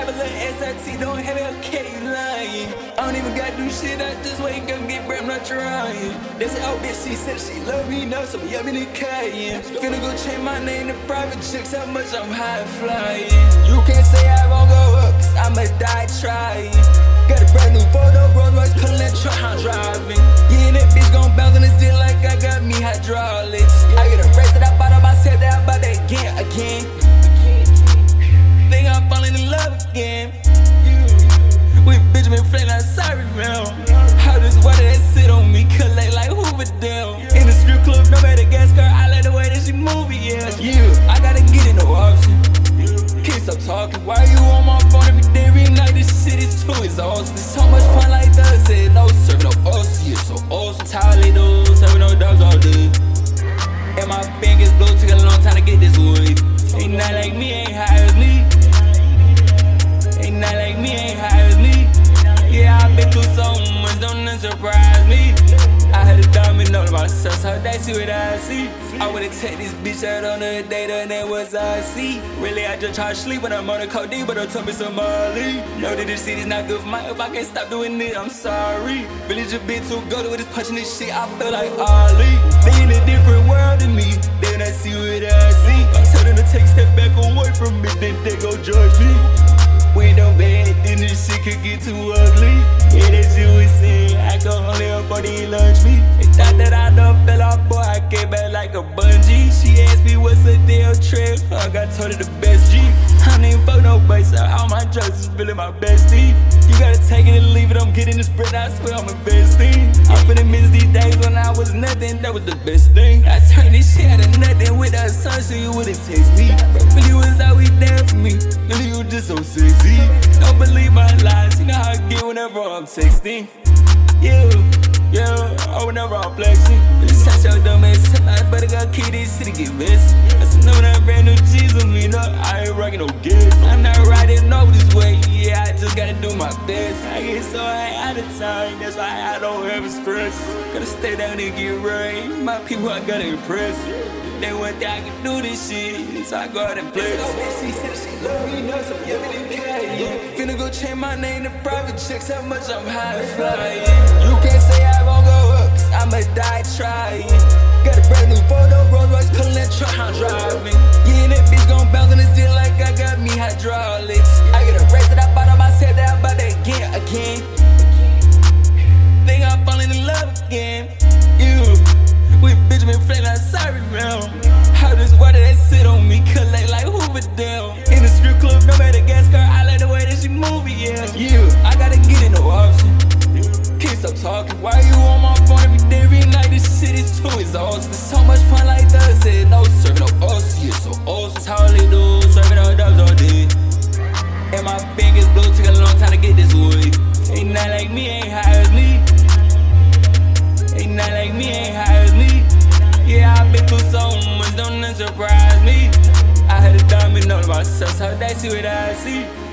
have a little SRT, don't have a K line. I don't even gotta do shit, I just wake up and get bread, I'm not trying. They say, oh bitch, she said she love me now, so yeah, me the Cayenne. Finna go change my name to private chicks, how much I'm high flying. You can't say I won't go up, cause I'ma die trying. Got a brand new photo, Rolls Royce, color that truck I'm driving. Yeah, and that bitch gon' bounce on this dick like I got me hydraulics. I get a race that I bought on myself, that I bought that again. Think I'm falling in love again. With bitch been flat, not sorry, man. How this water that sit on me, collect like Hoover down. In the strip club, no matter gas car, I like the way that she move it, yeah. I gotta get in the option. Can't stop talking, why you on my phone every night? This shit is too exhausting. So much fun like that, said no serving no us, yeah, so awesome. How they do, serving no dogs all day. And my fingers blue, took a long time to get this wood. Ain't not like me, ain't high as me. Ain't not like me, ain't high as me. Yeah, I've been through so much, don't surprise me. I had a diamond on myself, so that's what I see. I would've take this bitch out on a date, and that was I see. Really, I just try to sleep when I'm on a codeine, but don't tell me some Molly. Know that this shit is not good for my, if I can't stop doing it, I'm sorry. Really just been too good with this punching this shit, I feel like Ali. They in a different world than me, they not see what I see. I tell them to take a step back away from me, then they gon' judge me. We don't bad, then this shit could get too ugly. Yeah, that shit was saying I can only afford to lunch me. They thought that I done fell off, boy, I came back like a bungee. She asked me what's a damn trick, I got told her the best G. I don't even fuck no base, so all my drugs is really my bestie. You gotta take it and leave it, I'm getting the spread, I swear I'm investing. I'm finna miss these days when I was nothing, that was the best thing. I turned this shit out of nothing with a son, so you wouldn't text me. But you was always there for me, really you just so sexy. Don't believe my lies, you know how I get whenever I'm texting. Yeah, whenever I'm flexing. Just touch your dumb ass, I better go keep this shit to get messy. I said, no, that brand new G's with me, no, I ain't rockin' no gas. I'm not riding over this way, yeah, I just gotta do my best. I get so high out of time, that's why I don't have stress. Gotta stay down and get right, my people I gotta impress. They want that I can do this shit, so I go out and flex. She said she love me, no, so yeah, me the Cayenne. Finna go change my name to private chicks, how much I'm high flying. You can't say I won't go up, cause I'ma die trying. Got a brand new photo, Rolls Royce, color that truck I'm driving. Yeah, and that bitch gon' bounce on this dick like I got me hydraulics. I get a race that I bought on myself, that I bought that again. Think I'm falling in love again. With bitch been flat, not sorry, man. How this water that sit on me, collect like Hoover down. In the strip club, no matter gas car, I like the way that she move it, yeah. I gotta get in the option. Can't stop talking, why you on my phone every night? This shit is too exhausting. So much fun like that, said no serving no us, yeah, so awesome. How they do, serving no dogs all day. And my fingers blue, took a long time to get this wood. Ain't not like me, ain't high as me. Ain't not like me, ain't high as me. Yeah, I've been through so much, don't surprise me. I had a diamond on myself, so that's what I see.